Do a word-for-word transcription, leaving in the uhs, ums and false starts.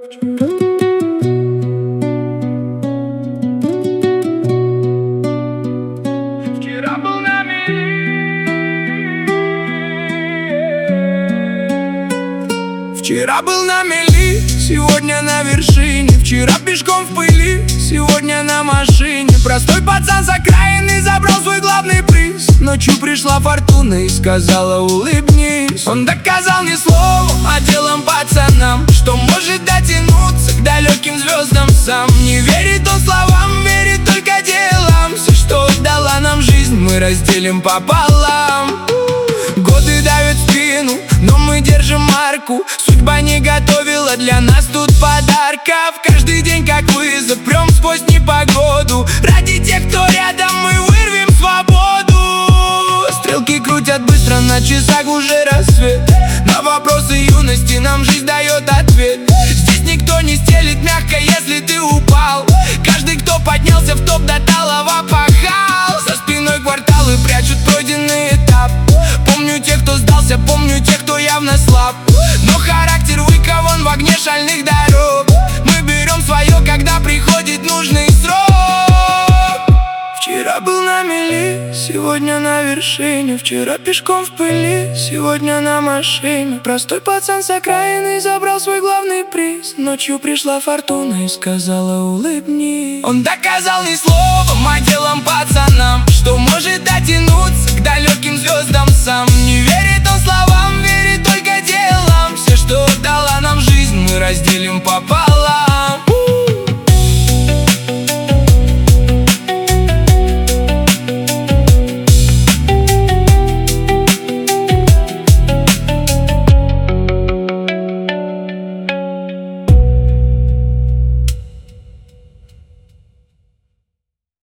Вчера был на мели, Вчера был на мели, сегодня на вершине. Вчера пешком в пыли, сегодня на машине. Простой пацан с окраины забрал свой главный приз. Ночью пришла фортуна и сказала: улыбнись. Он доказал не словом, а делом пацанам, что может дотянуться к далеким звездам сам. Не верит он словам, верит только делам. Все, что дала нам жизнь, мы разделим пополам. Годы давят в спину, но мы держим марку. Судьба не готовила для нас тут подарков. Каждый день как вызов, прям сквозь непогоду. Ради тех, кто рядом, мы вырвем свободу. Стрелки крутят быстро, на часах уже рассвет. На вопросы юности нам жизнь дает ответ. Здесь никто не стелит мягко, если ты упал. Каждый, кто поднялся в топ, до талого пахал. За спиной кварталы прячут пройденный этап. Помню тех, кто сдался, помню тех, кто явно слаб. Но характер выкован в огне шальных дорог. Мы берем свое, когда приходит нужный срок. Вчера был на мели, сегодня на вершине. Вчера пешком в пыли, сегодня на машине. Простой пацан с окраины забрал свой главный приз. Ночью пришла фортуна и сказала: улыбнись. Он доказал не словом, а делом пацанам, что может дотянуться к далеким звездам сам. Не верит он словам, верит только делам. Все, что дала нам жизнь, мы разделим пополам.